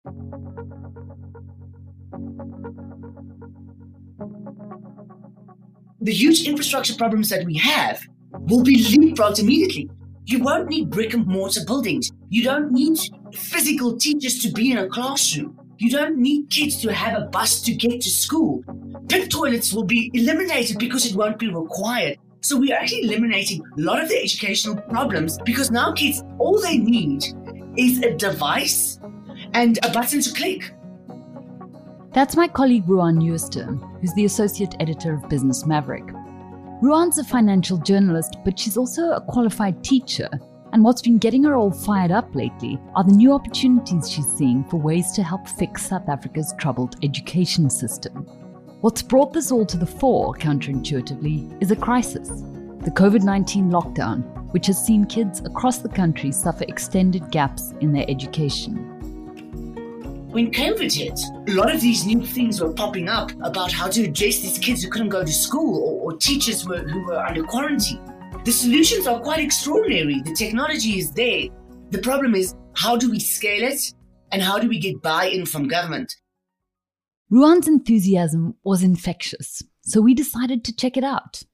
The huge infrastructure problems that we have will be leapfrogged immediately. You won't need brick and mortar buildings. You don't need physical teachers to be in a classroom. You don't need kids to have a bus to get to school. Pit toilets will be eliminated because it won't be required. So we are actually eliminating a lot of the educational problems because now kids, all they need is a device and a button to click. That's my colleague Ruan Jooste, who's the associate editor of Business Maverick. Ruan's a financial journalist, but she's also a qualified teacher. And what's been getting her all fired up lately are the new opportunities she's seeing for ways to help fix South Africa's troubled education system. What's brought this all to the fore, counterintuitively, is a crisis. The COVID-19 lockdown, which has seen kids across the country suffer extended gaps in their education. When COVID hit, a lot of these new things were popping up about how to address these kids who couldn't go to school or teachers who were under quarantine. The solutions are quite extraordinary. The technology is there. The problem is, how do we scale it and how do we get buy-in from government? Ruan's enthusiasm was infectious, so we decided to check it out.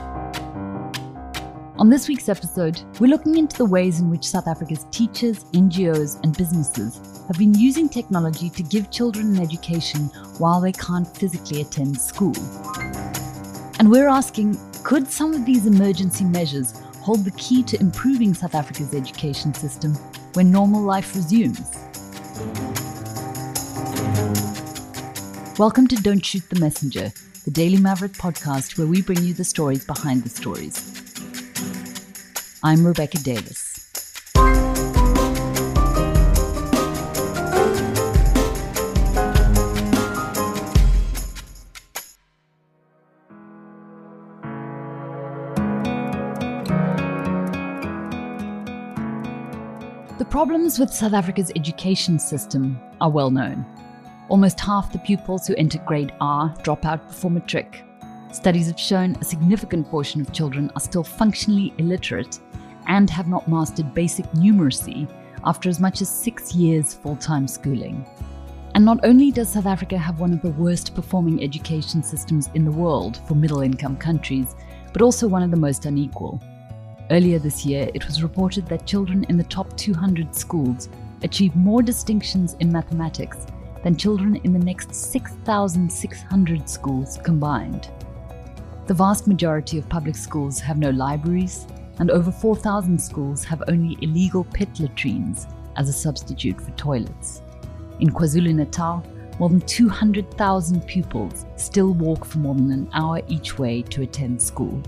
On this week's episode, we're looking into the ways in which South Africa's teachers, NGOs, and businesses have been using technology to give children an education while they can't physically attend school. And we're asking, could some of these emergency measures hold the key to improving South Africa's education system when normal life resumes? Welcome to Don't Shoot the Messenger, the Daily Maverick podcast where we bring you the stories behind the stories. I'm Rebecca Davis. The problems with South Africa's education system are well known. Almost half the pupils who enter grade R drop out before matric. Studies have shown a significant portion of children are still functionally illiterate and have not mastered basic numeracy after as much as 6 years full-time schooling. And not only does South Africa have one of the worst performing education systems in the world for middle-income countries, but also one of the most unequal. Earlier this year, it was reported that children in the top 200 schools achieve more distinctions in mathematics than children in the next 6,600 schools combined. The vast majority of public schools have no libraries, and over 4,000 schools have only illegal pit latrines as a substitute for toilets. In KwaZulu-Natal, more than 200,000 pupils still walk for more than an hour each way to attend school.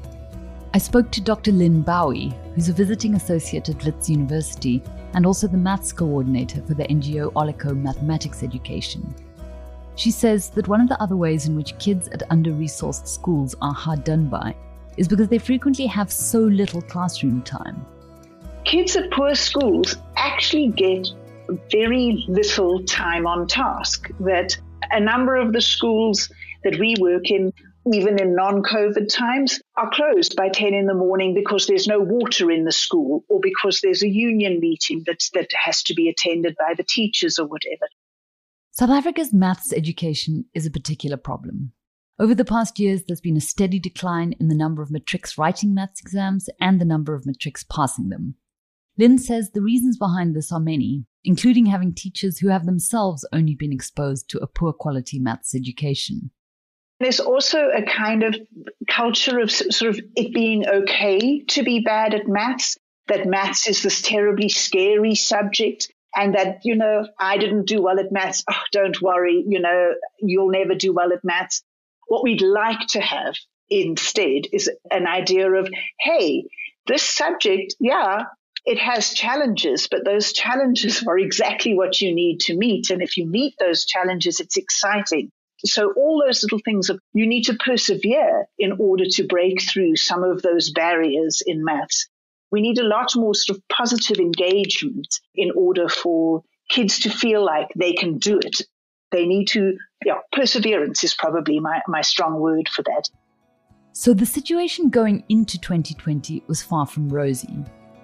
I spoke to Dr. Lynn Bowie, who's a visiting associate at Wits University and also the maths coordinator for the NGO Olico Mathematics Education. She says that one of the other ways in which kids at under-resourced schools are hard done by is because they frequently have so little classroom time. Kids at poor schools actually get very little time on task. That a number of the schools that we work in, even in non-COVID times, are closed by 10 in the morning because there's no water in the school or because there's a union meeting that has to be attended by the teachers or whatever. South Africa's maths education is a particular problem. Over the past years, there's been a steady decline in the number of matrics writing maths exams and the number of matrics passing them. Lynn says the reasons behind this are many, including having teachers who have themselves only been exposed to a poor quality maths education. There's also a kind of culture of sort of it being okay to be bad at maths, that maths is this terribly scary subject, and that, I didn't do well at maths. Oh, don't worry, you'll never do well at maths. What we'd like to have instead is an idea of, hey, this subject, it has challenges, but those challenges are exactly what you need to meet. And if you meet those challenges, it's exciting. So all those little things of you need to persevere in order to break through some of those barriers in maths. We need a lot more sort of positive engagement in order for kids to feel like they can do it. They need to, perseverance is probably my strong word for that. So the situation going into 2020 was far from rosy.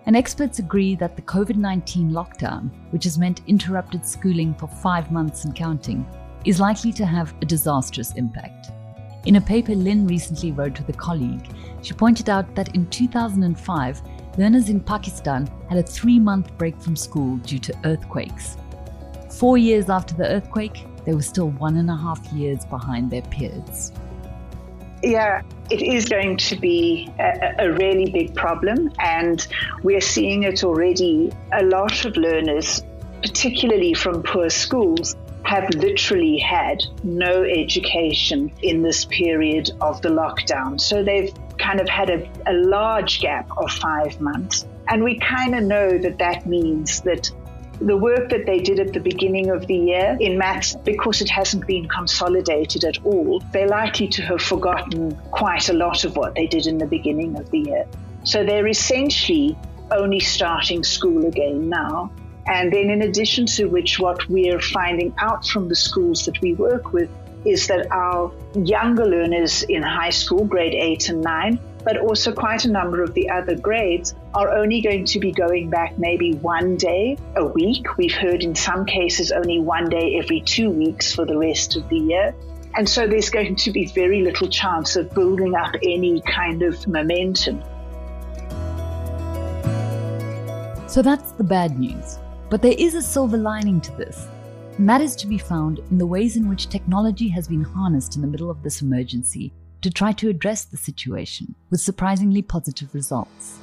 And experts agree that the COVID-19 lockdown, which has meant interrupted schooling for 5 months and counting, is likely to have a disastrous impact. In a paper Lynn recently wrote with a colleague, she pointed out that in 2005, learners in Pakistan had a 3-month break from school due to earthquakes. 4 years after the earthquake, they were still 1.5 years behind their peers. Yeah, it is going to be a really big problem, and we're seeing it already. A lot of learners, particularly from poor schools, have literally had no education in this period of the lockdown. So they've kind of had a large gap of 5 months. And we kind of know that that means that the work that they did at the beginning of the year in maths, because it hasn't been consolidated at all, they're likely to have forgotten quite a lot of what they did in the beginning of the year. So they're essentially only starting school again now. And then in addition to which, what we're finding out from the schools that we work with is that our younger learners in high school, grade 8 and 9, but also quite a number of the other grades, are only going to be going back maybe 1 day a week. We've heard in some cases only 1 day every 2 weeks for the rest of the year. And so there's going to be very little chance of building up any kind of momentum. So that's the bad news. But there is a silver lining to this, and that is to be found in the ways in which technology has been harnessed in the middle of this emergency to try to address the situation with surprisingly positive results.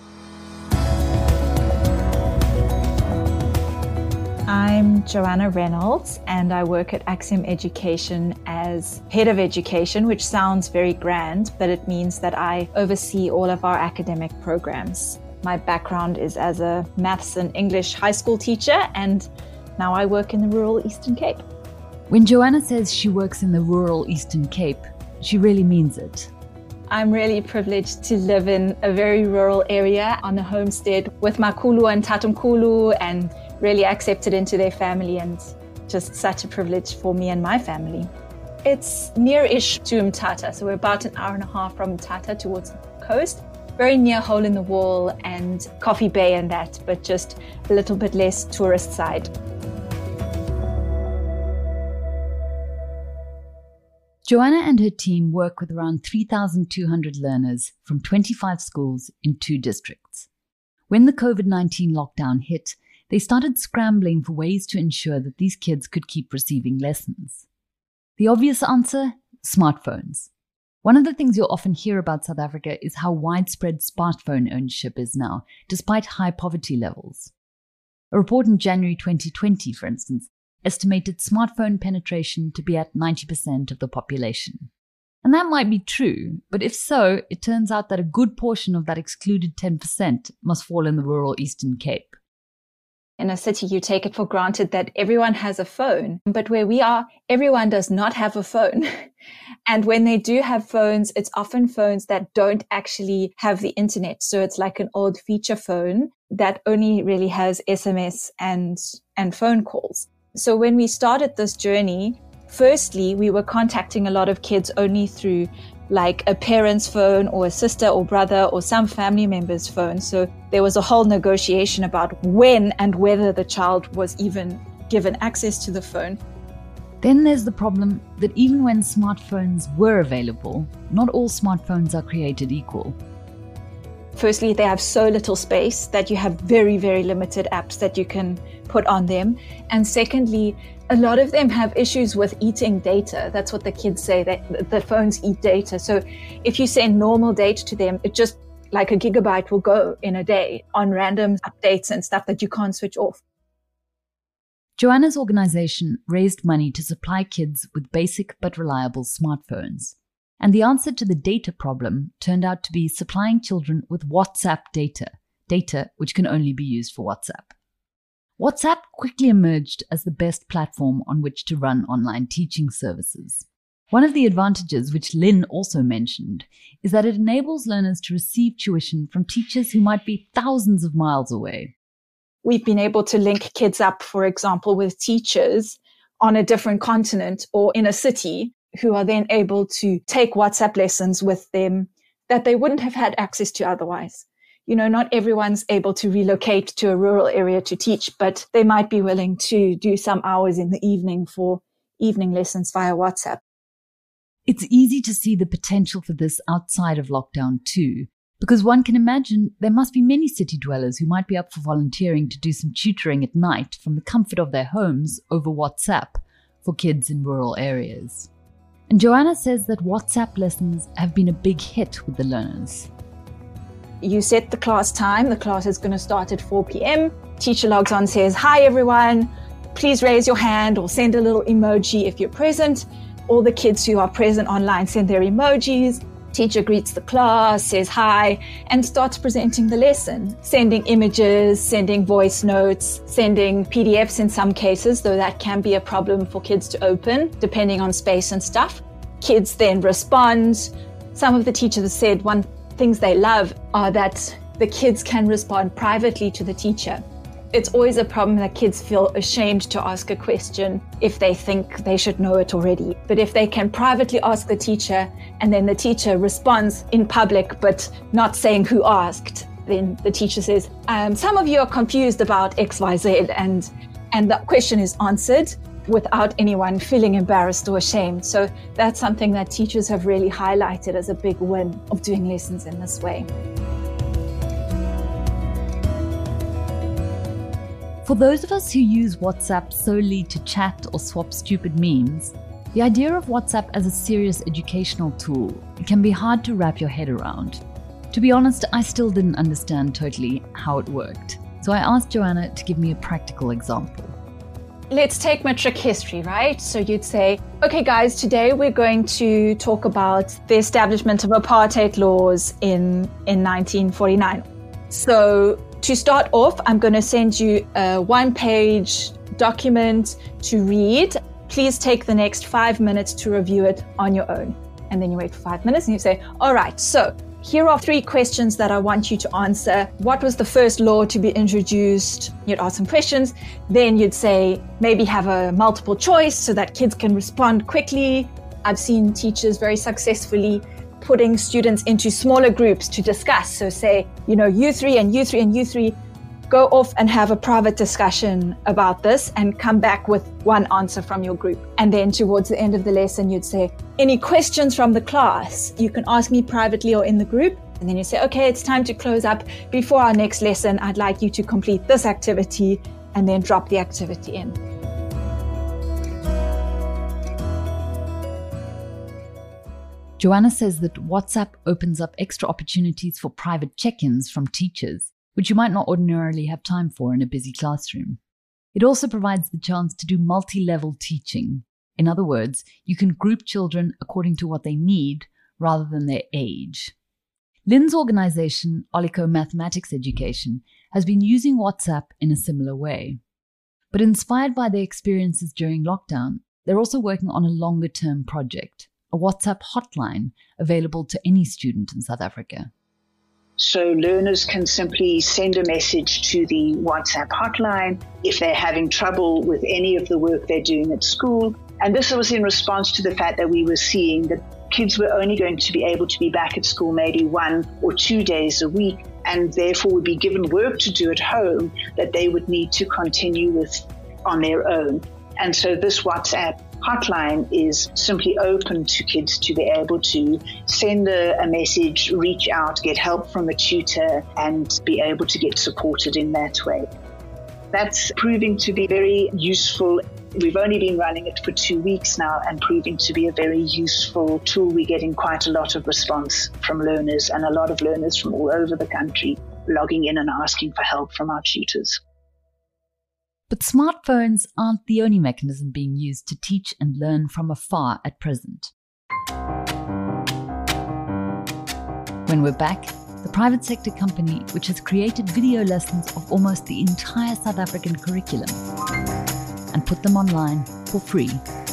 I'm Joanna Reynolds, and I work at Axiom Education as Head of Education, which sounds very grand, but it means that I oversee all of our academic programs. My background is as a maths and English high school teacher, and now I work in the rural Eastern Cape. When Joanna says she works in the rural Eastern Cape, she really means it. I'm really privileged to live in a very rural area on a homestead with my Kulu and Tatumkulu, and really accepted into their family, and just such a privilege for me and my family. It's near-ish to Mthatha, so we're about an hour and a half from Mthatha towards the coast. Very near Hole in the Wall and Coffee Bay and that, but just a little bit less tourist side. Joanna and her team work with around 3,200 learners from 25 schools in 2 districts. When the COVID-19 lockdown hit, they started scrambling for ways to ensure that these kids could keep receiving lessons. The obvious answer? Smartphones. One of the things you'll often hear about South Africa is how widespread smartphone ownership is now, despite high poverty levels. A report in January 2020, for instance, estimated smartphone penetration to be at 90% of the population. And that might be true, but if so, it turns out that a good portion of that excluded 10% must fall in the rural Eastern Cape. In a city, you take it for granted that everyone has a phone, but where we are, everyone does not have a phone. And when they do have phones, it's often phones that don't actually have the internet. So it's like an old feature phone that only really has SMS and phone calls. So when we started this journey, firstly, we were contacting a lot of kids only through like a parent's phone or a sister or brother or some family member's phone. So there was a whole negotiation about when and whether the child was even given access to the phone. Then there's the problem that even when smartphones were available, not all smartphones are created equal. Firstly, they have so little space that you have very, very limited apps that you can put on them. And secondly, a lot of them have issues with eating data. That's what the kids say, that the phones eat data. So if you send normal data to them, it just like a gigabyte will go in a day on random updates and stuff that you can't switch off. Joanna's organization raised money to supply kids with basic but reliable smartphones. And the answer to the data problem turned out to be supplying children with WhatsApp data which can only be used for WhatsApp. WhatsApp quickly emerged as the best platform on which to run online teaching services. One of the advantages, which Lynn also mentioned, is that it enables learners to receive tuition from teachers who might be thousands of miles away. We've been able to link kids up, for example, with teachers on a different continent or in a city who are then able to take WhatsApp lessons with them that they wouldn't have had access to otherwise. not everyone's able to relocate to a rural area to teach, but they might be willing to do some hours in the evening for evening lessons via WhatsApp. It's easy to see the potential for this outside of lockdown too, because one can imagine there must be many city dwellers who might be up for volunteering to do some tutoring at night from the comfort of their homes over WhatsApp for kids in rural areas. And Joanna says that WhatsApp lessons have been a big hit with the learners. You set the class time. The class is going to start at 4 p.m. Teacher logs on, says, "Hi, everyone. Please raise your hand or send a little emoji if you're present." All the kids who are present online send their emojis. Teacher greets the class, says hi, and starts presenting the lesson, sending images, sending voice notes, sending PDFs in some cases, though that can be a problem for kids to open, depending on space and stuff. Kids then respond. Some of the teachers have said one things they love are that the kids can respond privately to the teacher. It's always a problem that kids feel ashamed to ask a question if they think they should know it already. But if they can privately ask the teacher and then the teacher responds in public but not saying who asked, then the teacher says, some of you are confused about XYZ, and the question is answered without anyone feeling embarrassed or ashamed. So that's something that teachers have really highlighted as a big win of doing lessons in this way. For those of us who use WhatsApp solely to chat or swap stupid memes, the idea of WhatsApp as a serious educational tool can be hard to wrap your head around. To be honest, I still didn't understand totally how it worked. So I asked Joanna to give me a practical example. Let's take matric history, right? So you'd say, okay guys, today we're going to talk about the establishment of apartheid laws in 1949. So to start off, I'm going to send you a one-page document to read. Please take the next 5 minutes to review it on your own. And then you wait for 5 minutes and you say, all right, so here are 3 questions that I want you to answer. What was the first law to be introduced? You'd ask some questions. Then you'd say, maybe have a multiple choice so that kids can respond quickly. I've seen teachers very successfully putting students into smaller groups to discuss. So say, you 3 and you 3 and you 3 go off and have a private discussion about this and come back with one answer from your group. And then towards the end of the lesson, you'd say, any questions from the class? You can ask me privately or in the group. And then you say, okay, it's time to close up. Before our next lesson, I'd like you to complete this activity, and then drop the activity in. Joanna says that WhatsApp opens up extra opportunities for private check-ins from teachers, which you might not ordinarily have time for in a busy classroom. It also provides the chance to do multi-level teaching. In other words, you can group children according to what they need rather than their age. Lynn's organization, Olico Mathematics Education, has been using WhatsApp in a similar way. But inspired by their experiences during lockdown, they're also working on a longer-term project, a WhatsApp hotline available to any student in South Africa. So learners can simply send a message to the WhatsApp hotline if they're having trouble with any of the work they're doing at school. And this was in response to the fact that we were seeing that kids were only going to be able to be back at school maybe 1 or 2 days a week, and therefore would be given work to do at home that they would need to continue with on their own. And so this WhatsApp hotline is simply open to kids to be able to send a message, reach out, get help from a tutor, and be able to get supported in that way. That's proving to be very useful. We've only been running it for 2 weeks now and proving to be a very useful tool. We're getting quite a lot of response from learners, and a lot of learners from all over the country logging in and asking for help from our tutors. But smartphones aren't the only mechanism being used to teach and learn from afar at present. When we're back, the private sector company which has created video lessons of almost the entire South African curriculum and put them online for free.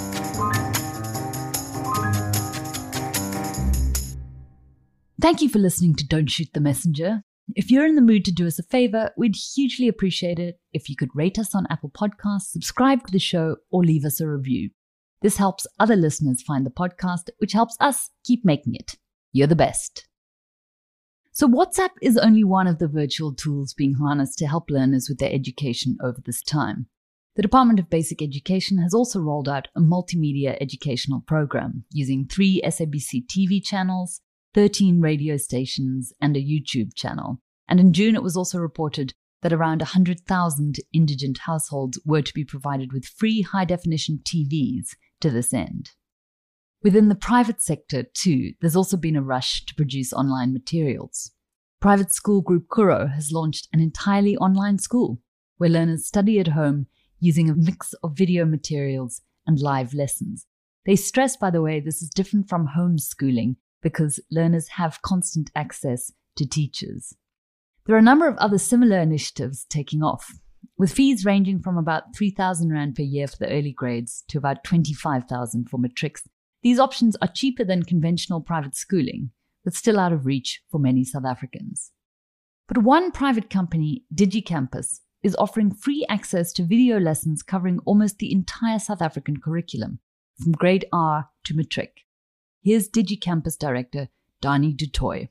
Thank you for listening to Don't Shoot the Messenger. If you're in the mood to do us a favor, we'd hugely appreciate it if you could rate us on Apple Podcasts, subscribe to the show, or leave us a review. This helps other listeners find the podcast, which helps us keep making it. You're the best. So WhatsApp is only one of the virtual tools being harnessed to help learners with their education over this time. The Department of Basic Education has also rolled out a multimedia educational program using 3 SABC TV channels, 13 radio stations, and a YouTube channel. And in June, it was also reported that around 100,000 indigent households were to be provided with free high-definition TVs to this end. Within the private sector, too, there's also been a rush to produce online materials. Private school group Kuro has launched an entirely online school where learners study at home using a mix of video materials and live lessons. They stress, by the way, this is different from homeschooling because learners have constant access to teachers. There are a number of other similar initiatives taking off, with fees ranging from about 3,000 Rand per year for the early grades to about 25,000 for matrics. These options are cheaper than conventional private schooling, but still out of reach for many South Africans. But one private company, DigiCampus, is offering free access to video lessons covering almost the entire South African curriculum, from grade R to matric. Here's DigiCampus director Dani du Toit.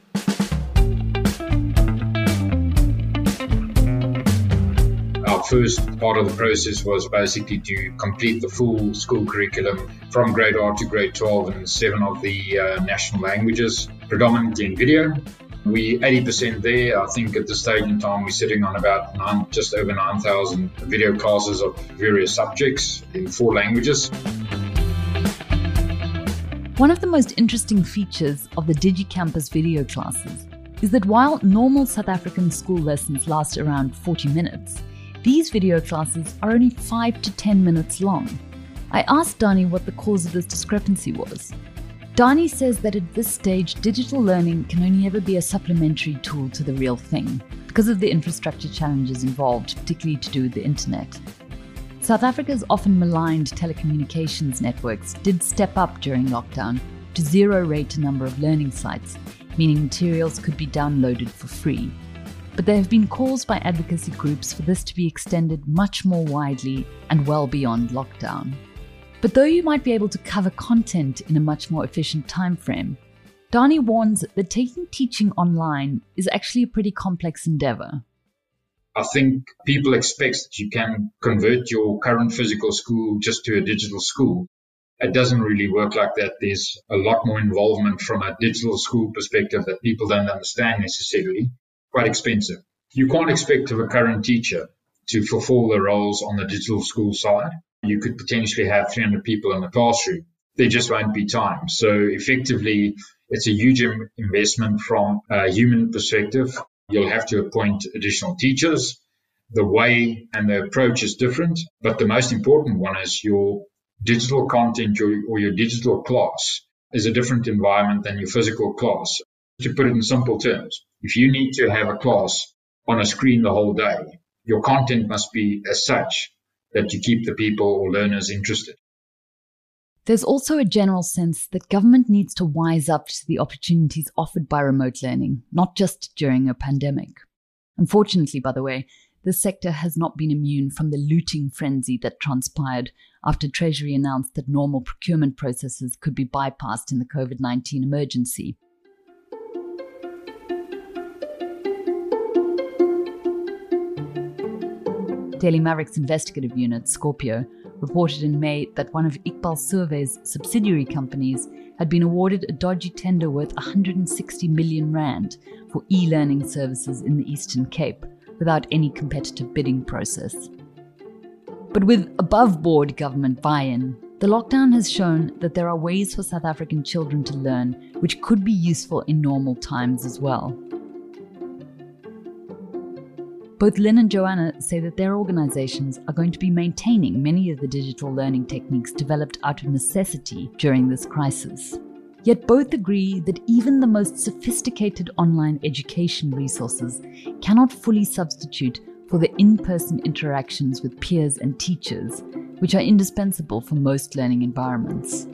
Our first part of the process was basically to complete the full school curriculum from grade R to grade 12 in 7 of the national languages, predominantly in video. We're 80% there. I think at this stage in time, we're sitting on about just over 9,000 video classes of various subjects in 4 languages. One of the most interesting features of the DigiCampus video classes is that while normal South African school lessons last around 40 minutes, these video classes are only 5 to 10 minutes long. I asked Dani what the cause of this discrepancy was. Dani says that at this stage, digital learning can only ever be a supplementary tool to the real thing because of the infrastructure challenges involved, particularly to do with the internet. South Africa's often maligned telecommunications networks did step up during lockdown to zero-rate a number of learning sites, meaning materials could be downloaded for free. But there have been calls by advocacy groups for this to be extended much more widely and well beyond lockdown. But though you might be able to cover content in a much more efficient time frame, Dani warns that taking teaching online is actually a pretty complex endeavor. I think people expect that you can convert your current physical school just to a digital school. It doesn't really work like that. There's a lot more involvement from a digital school perspective that people don't understand necessarily. Quite expensive. You can't expect of a current teacher to fulfill the roles on the digital school side. You could potentially have 300 people in the classroom. There just won't be time. So effectively, it's a huge investment from a human perspective. You'll have to appoint additional teachers. The way and the approach is different, but the most important one is your digital content or your digital class is a different environment than your physical class. To put it in simple terms, if you need to have a class on a screen the whole day, your content must be as such that you keep the people or learners interested. There's also a general sense that government needs to wise up to the opportunities offered by remote learning, not just during a pandemic. Unfortunately, by the way, this sector has not been immune from the looting frenzy that transpired after Treasury announced that normal procurement processes could be bypassed in the COVID-19 emergency. Daily Maverick's investigative unit, Scorpio, reported in May that one of Iqbal Survey's subsidiary companies had been awarded a dodgy tender worth 160 million Rand for e-learning services in the Eastern Cape without any competitive bidding process. But with above-board government buy-in, the lockdown has shown that there are ways for South African children to learn which could be useful in normal times as well. Both Lynn and Joanna say that their organizations are going to be maintaining many of the digital learning techniques developed out of necessity during this crisis. Yet both agree that even the most sophisticated online education resources cannot fully substitute for the in-person interactions with peers and teachers, which are indispensable for most learning environments.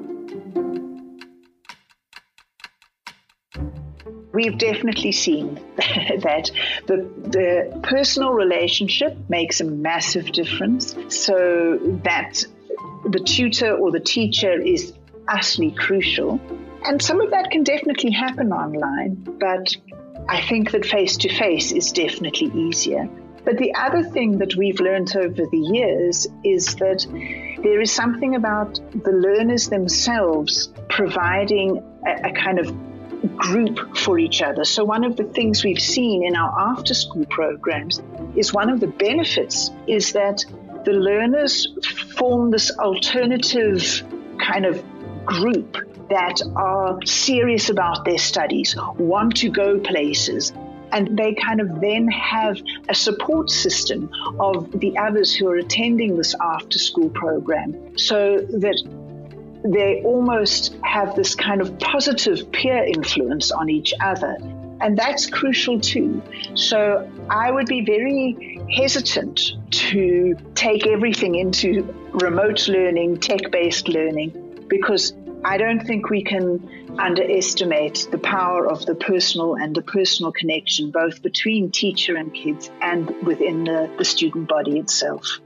We've definitely seen that the personal relationship makes a massive difference, so that the tutor or the teacher is utterly crucial. And some of that can definitely happen online, but I think that face-to-face is definitely easier. But the other thing that we've learned over the years is that there is something about the learners themselves providing a kind of group for each other. So one of the things we've seen in our after-school programs is one of the benefits is that the learners form this alternative kind of group that are serious about their studies, want to go places, and they kind of then have a support system of the others who are attending this after-school program, so that they almost have this kind of positive peer influence on each other. And that's crucial too. So I would be very hesitant to take everything into remote learning, tech-based learning, because I don't think we can underestimate the power of the personal and the personal connection, both between teacher and kids and within the student body itself.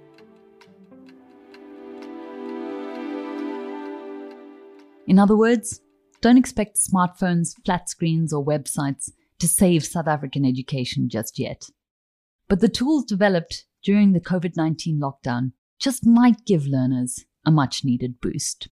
In other words, don't expect smartphones, flat screens, or websites to save South African education just yet. But the tools developed during the COVID-19 lockdown just might give learners a much-needed boost.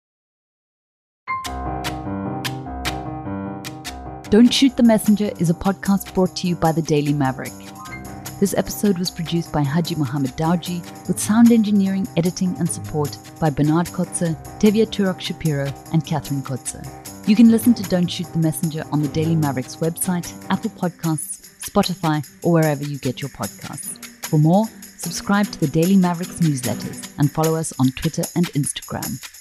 Don't Shoot the Messenger is a podcast brought to you by the Daily Maverick. This episode was produced by Haji Mohammed Dauji, with sound engineering, editing and support by Bernard Kotze, Tevye Turok Shapiro and Catherine Kotze. You can listen to Don't Shoot the Messenger on the Daily Maverick's website, Apple Podcasts, Spotify or wherever you get your podcasts. For more, subscribe to the Daily Maverick's newsletters and follow us on Twitter and Instagram.